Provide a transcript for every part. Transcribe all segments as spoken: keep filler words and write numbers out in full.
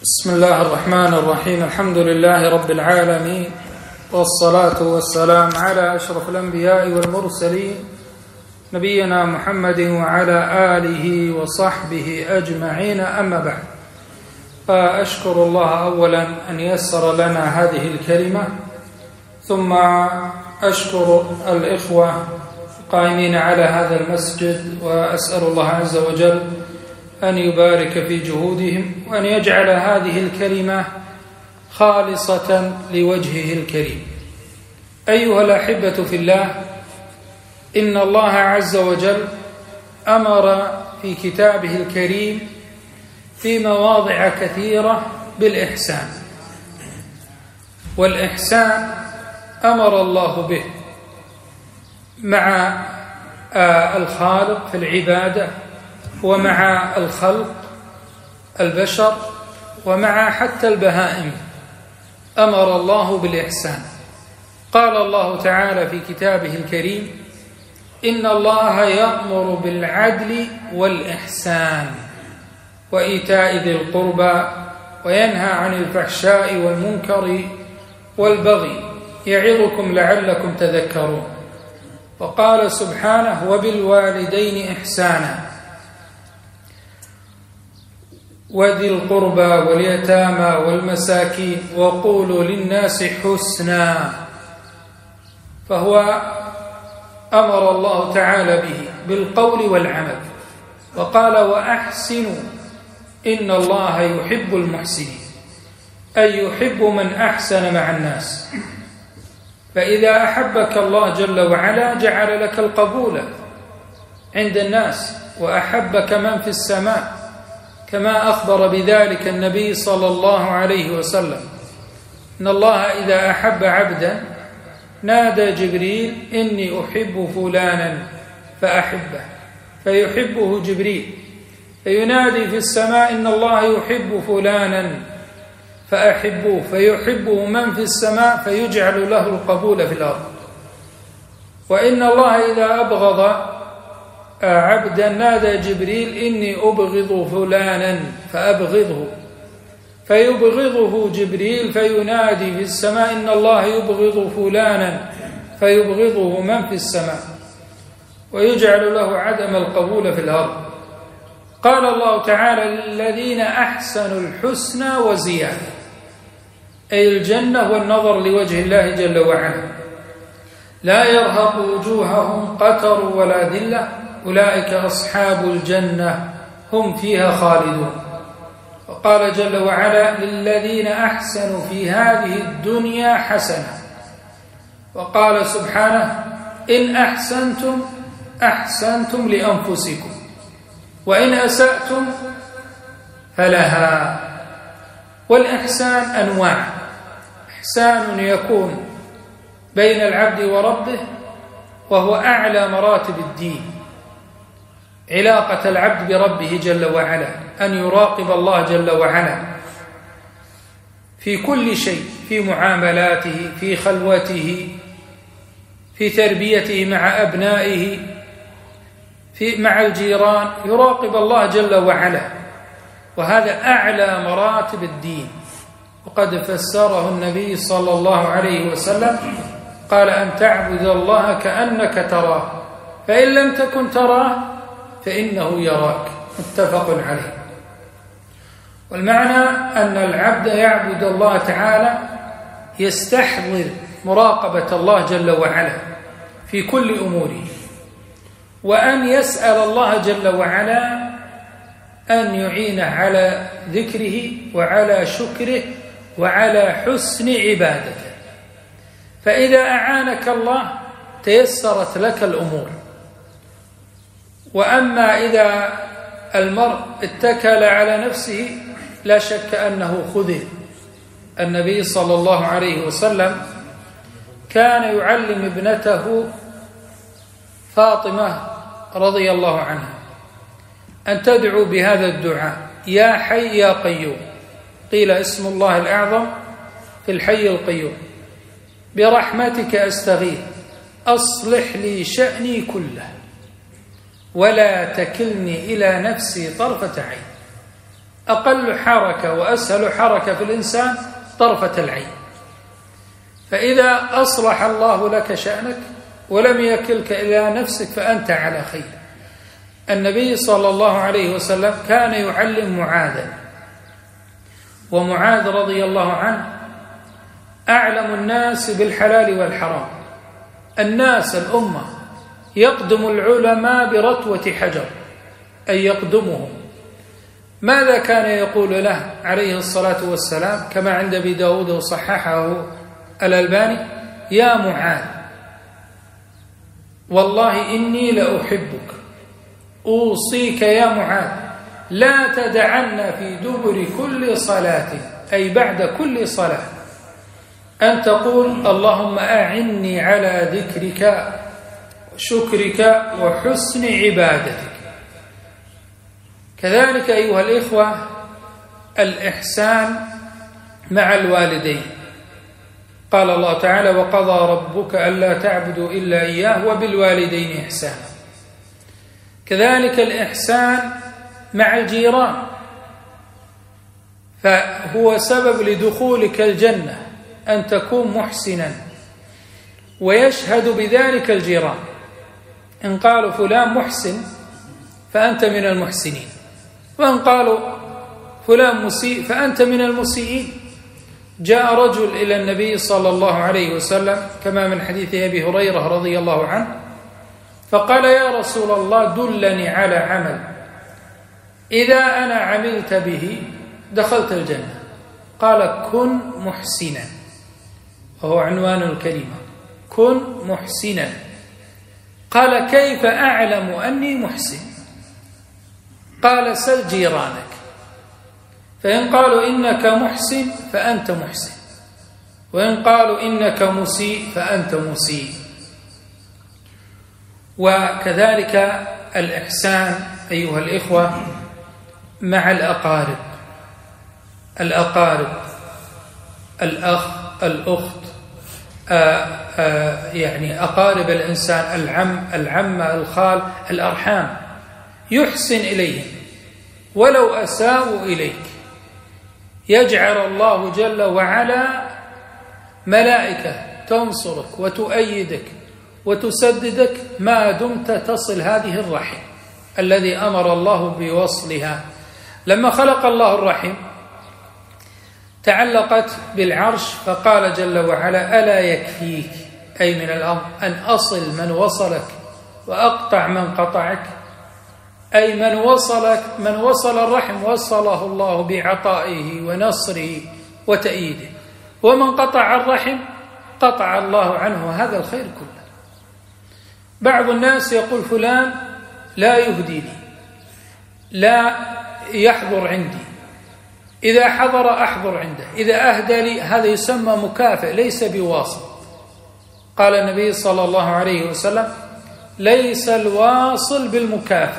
بسم الله الرحمن الرحيم. الحمد لله رب العالمين، والصلاة والسلام على أشرف الأنبياء والمرسلين نبينا محمد وعلى آله وصحبه أجمعين، أما بعد. فأشكر الله أولا أن يسر لنا هذه الكلمة، ثم أشكر الإخوة القائمين على هذا المسجد، وأسأل الله عز وجل أن يبارك في جهودهم، وأن يجعل هذه الكلمة خالصة لوجهه الكريم. أيها الأحبة في الله، إن الله عز وجل أمر في كتابه الكريم في مواضع كثيرة بالإحسان، والإحسان أمر الله به مع الخالق في العبادة، ومع الخلق البشر، ومع حتى البهائم أمر الله بالإحسان. قال الله تعالى في كتابه الكريم: إن الله يأمر بالعدل والإحسان وإيتاء ذي القربى وينهى عن الفحشاء والمنكر والبغي يعظكم لعلكم تذكرون. وقال سبحانه: وبالوالدين إحسانا وذي القربى واليتامى والمساكين وقولوا للناس حسنا. فهو أمر الله تعالى به بالقول والعمل، وقال: وأحسنوا إن الله يحب المحسنين، أي يحب من أحسن مع الناس. فإذا أحبك الله جل وعلا جعل لك القبول عند الناس، وأحبك من في السماء، كما أخبر بذلك النبي صلى الله عليه وسلم: إن الله إذا أحب عبدا نادى جبريل: إني أحب فلانا فأحبه، فيحبه جبريل، فينادي في السماء: إن الله يحب فلانا فأحبوه، فيحبه من في السماء، فيجعل له القبول في الأرض. وإن الله إذا أبغض عبدا نادى جبريل: إني أبغض فلانا فأبغضه، فيبغضه جبريل، فينادي في السماء: إن الله يبغض فلانا، فيبغضه من في السماء، ويجعل له عدم القبول في الأرض. قال الله تعالى: للذين أحسنوا الحسنى وزيادة، أي الجنة والنظر لوجه الله جل وعلا، لا يرهق وجوههم قتر ولا ذلة، أولئك أصحاب الجنة هم فيها خالدون. وقال جل وعلا: للذين أحسنوا في هذه الدنيا حسنة. وقال سبحانه: إن أحسنتم أحسنتم لأنفسكم، وإن أسأتم فلها. والإحسان أنواع: إحسان يكون بين العبد وربه، وهو أعلى مراتب الدين، علاقة العبد بربه جل وعلا، أن يراقب الله جل وعلا في كل شيء، في معاملاته، في خلوته، في تربيته مع أبنائه، في مع الجيران، يراقب الله جل وعلا، وهذا أعلى مراتب الدين. وقد فسره النبي صلى الله عليه وسلم، قال: أن تعبد الله كأنك تراه، فإن لم تكن تراه فإنه يراك. متفق عليه. والمعنى أن العبد يعبد الله تعالى يستحضر مراقبة الله جل وعلا في كل أموره، وأن يسأل الله جل وعلا أن يعينه على ذكره وعلى شكره وعلى حسن عبادته. فإذا أعانك الله تيسرت لك الأمور. وأما إذا المرء اتكل على نفسه لا شك أنه خذل. النبي صلى الله عليه وسلم كان يعلم ابنته فاطمة رضي الله عنها أن تدعو بهذا الدعاء: يا حي يا قيوم. قيل اسم الله الأعظم في الحي القيوم: برحمتك أستغيث أصلح لي شأني كله ولا تكلني إلى نفسي طرفة عين. أقل حركة وأسهل حركة في الإنسان طرفة العين. فإذا أصلح الله لك شأنك ولم يكلك إلى نفسك فأنت على خير. النبي صلى الله عليه وسلم كان يعلم معاذا، ومعاذ رضي الله عنه أعلم الناس بالحلال والحرام. الناس الأمة يقدم العلماء برتوة حجر، أي يقدمهم. ماذا كان يقول له عليه الصلاة والسلام كما عند أبي داود وصححه الألباني؟ يا معاذ والله إني لأحبك، أوصيك يا معاذ لا تدعن في دبر كل صلاة، أي بعد كل صلاة، أن تقول اللهم أعني على ذكرك وشكرك وحسن عبادتك. كذلك أيها الإخوة الإحسان مع الوالدين. قال الله تعالى وقضى ربك ألا تعبدوا إلا إياه وبالوالدين إحسانا. كذلك الإحسان مع الجيران، فهو سبب لدخولك الجنة أن تكون محسنا، ويشهد بذلك الجيران. إن قالوا فلان محسن فأنت من المحسنين، وإن قالوا فلان مسيء فأنت من المسيئين. جاء رجل إلى النبي صلى الله عليه وسلم كما من حديث أبي هريرة رضي الله عنه، فقال يا رسول الله دلني على عمل إذا أنا عملت به دخلت الجنة. قال كن محسنا، وهو عنوان الكلمة، كن محسنا. قال كيف أعلم أني محسن؟ قال سل جيرانك، فإن قالوا إنك محسن فأنت محسن، وإن قالوا إنك مسيء فأنت مسيء. وكذلك الإحسان أيها الإخوة مع الأقارب، الأقارب الأخ الأخت، آآ آآ يعني أقارب الإنسان، العم العمة الخال، الأرحام، يحسن إليهم ولو أساءوا إليك. يجعل الله جل وعلا ملائكة تنصرك وتؤيدك وتسددك ما دمت تصل هذه الرحم الذي أمر الله بوصلها. لما خلق الله الرحم تعلقت بالعرش، فقال جل وعلا ألا يكفيك، أي من الأمر، أن أصل من وصلك وأقطع من قطعك، أي من وصلك من وصل الرحم وصله الله بعطائه ونصره وتأييده، ومن قطع الرحم قطع الله عنه هذا الخير كله. بعض الناس يقول فلان لا يهدي لي، لا يحضر عندي، إذا حضر أحضر عنده، إذا أهدى لي، هذا يسمى مكافئ ليس بواصل. قال النبي صلى الله عليه وسلم ليس الواصل بالمكافئ،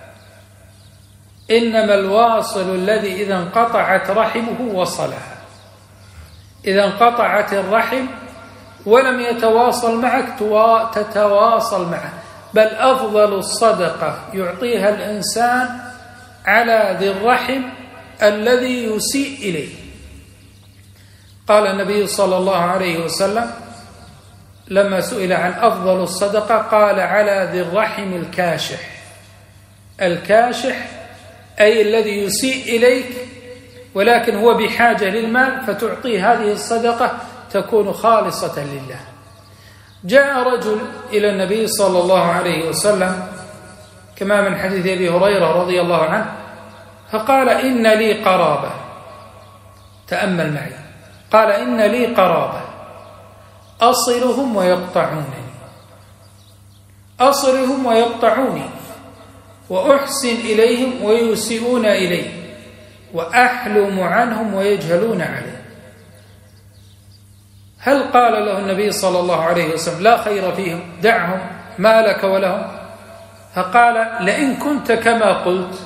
إنما الواصل الذي إذا انقطعت رحمه وصلها. إذا انقطعت الرحم ولم يتواصل معك تتواصل معه، بل أفضل الصدقة يعطيها الإنسان على ذي الرحم الذي يسيء إليه. قال النبي صلى الله عليه وسلم لما سئل عن أفضل الصدقة قال على ذي الرحم الكاشح. الكاشح أي الذي يسيء إليك ولكن هو بحاجة للمال، فتعطيه هذه الصدقة تكون خالصة لله. جاء رجل إلى النبي صلى الله عليه وسلم كما من حديث أبي هريرة رضي الله عنه، فقال إن لي قرابة، تأمل معي، قال إن لي قرابة أصلهم ويقطعونني، أصلهم ويقطعوني، وأحسن إليهم ويسيئون إلي، وأحلم عنهم ويجهلون علي. هل قال له النبي صلى الله عليه وسلم لا خير فيهم، دعهم ما لك ولهم؟ فقال لئن كنت كما قلت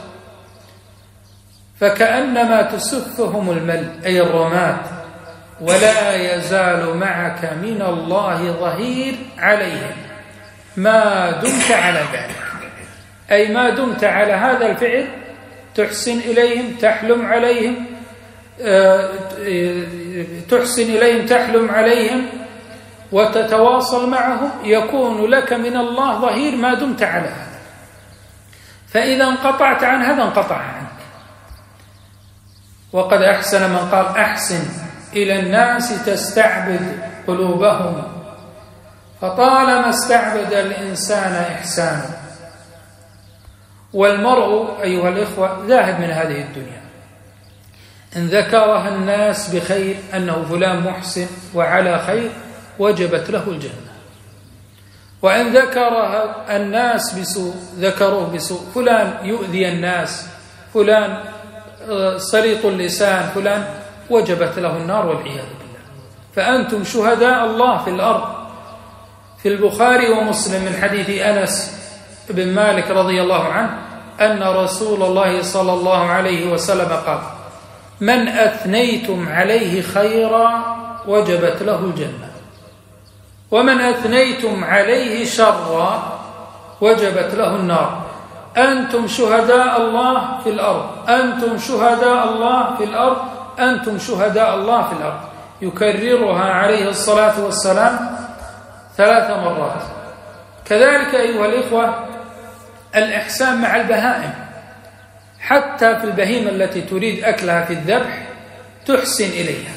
فكأنما تسفهم المل، أي الرماد، ولا يزال معك من الله ظهير عليهم ما دمت على ذلك، أي ما دمت على هذا الفعل تحسن إليهم، تحلم عليهم، تحسن إليهم تحلم عليهم وتتواصل معهم، يكون لك من الله ظهير ما دمت على هذا. فإذا انقطعت عن هذا انقطع عنك. وقد أحسن من قال أحسن إلى الناس تستعبد قلوبهم، فطالما استعبد الإنسان إحسانه. والمرء أيها الإخوة ذاهب من هذه الدنيا، إن ذكرها الناس بخير أنه فلان محسن وعلى خير وجبت له الجنة، وإن ذكرها الناس بسوء ذكروه بسوء، فلان يؤذي الناس، فلان سليط اللسان، فلان وجبت له النار والعياذ بالله. فأنتم شهداء الله في الأرض. في البخاري ومسلم من حديث أنس بن مالك رضي الله عنه أن رسول الله صلى الله عليه وسلم قال: من أثنيتم عليه خيرا وجبت له الجنة، ومن أثنيتم عليه شرا وجبت له النار. أنتم شهداء الله في الأرض، أنتم شهداء الله في الأرض، أنتم شهداء الله في الأرض. يكررها عليه الصلاة والسلام ثلاث مرات. كذلك أيها الإخوة الإحسان مع البهائم، حتى في البهيمة التي تريد أكلها في الذبح تحسن إليها،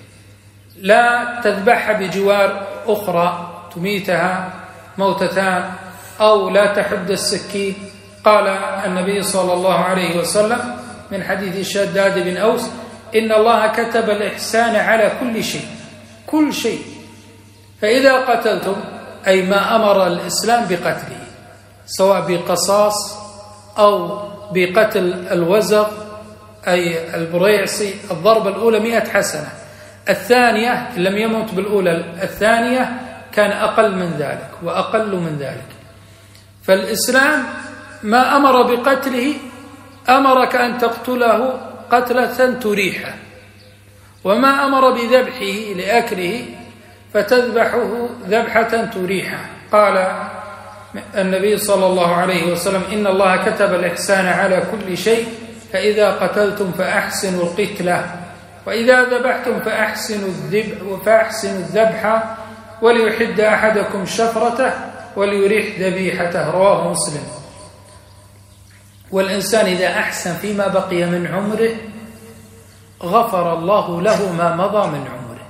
لا تذبحها بجوار أخرى تميتها موتتان، أو لا تحد السكين. قال النبي صلى الله عليه وسلم من حديث شداد بن أوس: إن الله كتب الإحسان على كل شيء، كل شيء. فإذا قتلتم، أي ما أمر الإسلام بقتله، سواء بقصاص أو بقتل الوزغ أي البريعسي، الضربة الأولى مئة حسنة، الثانية لم يمت بالأولى، الثانية كان أقل من ذلك وأقل من ذلك. فالإسلام ما أمر بقتله أمرك أن تقتله قتلة تريحه، وما أمر بذبحه لأكله فتذبحه ذبحة تريحه. قال النبي صلى الله عليه وسلم: إن الله كتب الإحسان على كل شيء، فإذا قتلتم فأحسنوا القتلة، وإذا ذبحتم فأحسنوا الذبح فأحسنوا الذبح، وليحد أحدكم شفرته وليريح ذبيحته. رواه مسلم. والإنسان إذا أحسن فيما بقي من عمره غفر الله له ما مضى من عمره،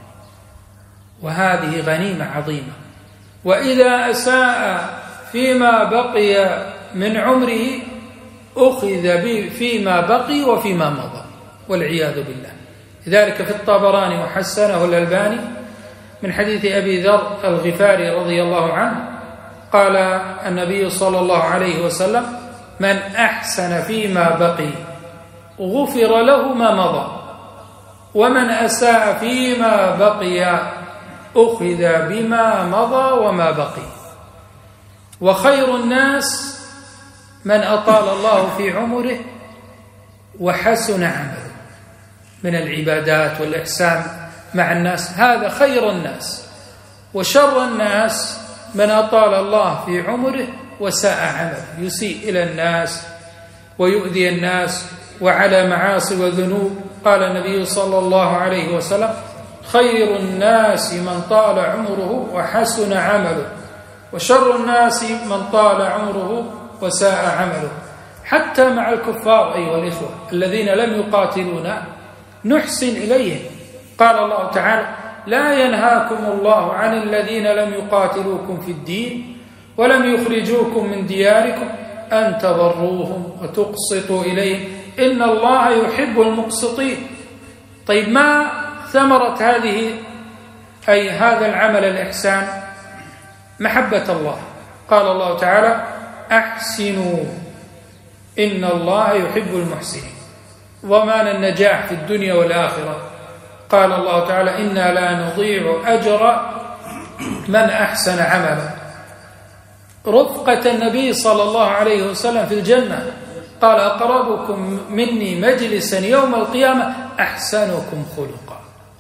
وهذه غنيمة عظيمة. وإذا أساء فيما بقي من عمره أخذ فيما بقي وفيما مضى والعياذ بالله. لذلك في الطبراني وحسنه الألباني من حديث أبي ذر الغفاري رضي الله عنه قال النبي صلى الله عليه وسلم: من أحسن فيما بقي غفر له ما مضى، ومن أساء فيما بقي أخذ بما مضى وما بقي. وخير الناس من أطال الله في عمره وحسن عمله من العبادات والإحسان مع الناس، هذا خير الناس. وشر الناس من أطال الله في عمره وساء عمله، يسيء إلى الناس ويؤذي الناس وعلى معاصي وذنوب. قال النبي صلى الله عليه وسلم: خير الناس من طال عمره وحسن عمله، وشر الناس من طال عمره وساء عمله. حتى مع الكفار أيها الإخوة الذين لم يقاتلونا نحسن إليهم. قال الله تعالى: لا ينهاكم الله عن الذين لم يقاتلوكم في الدين ولم يخرجوكم من دياركم أن تبروهم وتقسطوا إليهم إن الله يحب المقسطين. طيب ما ثمرة هذه أي هذا العمل الإحسان؟ محبة الله. قال الله تعالى: أحسنوا إن الله يحب المحسنين. ضمان النجاح في الدنيا والآخرة. قال الله تعالى: إنا لا نضيع أجر من أحسن عملا. رفقة النبي صلى الله عليه وسلم في الجنة. قال: أقربكم مني مجلسا يوم القيامة أحسنكم خلقا.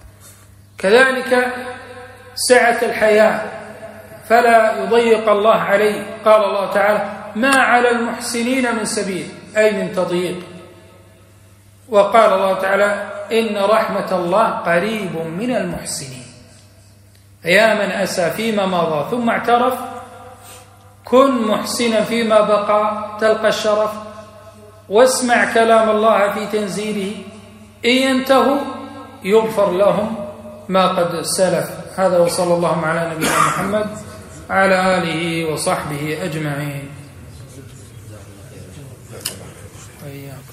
كذلك سعة الحياة فلا يضيق الله عليه. قال الله تعالى: ما على المحسنين من سبيل، أي من تضييق. وقال الله تعالى إن رحمة الله قريب من المحسنين. يا من أسى فيما مضى ثم اعترف كن محسنا فيما بقى تلقى الشرف، واسمع كلام الله في تنزيله إن ينتهوا يغفر لهم ما قد سلف. هذا وصلى الله على نبينا محمد وعلى آله وصحبه أجمعين.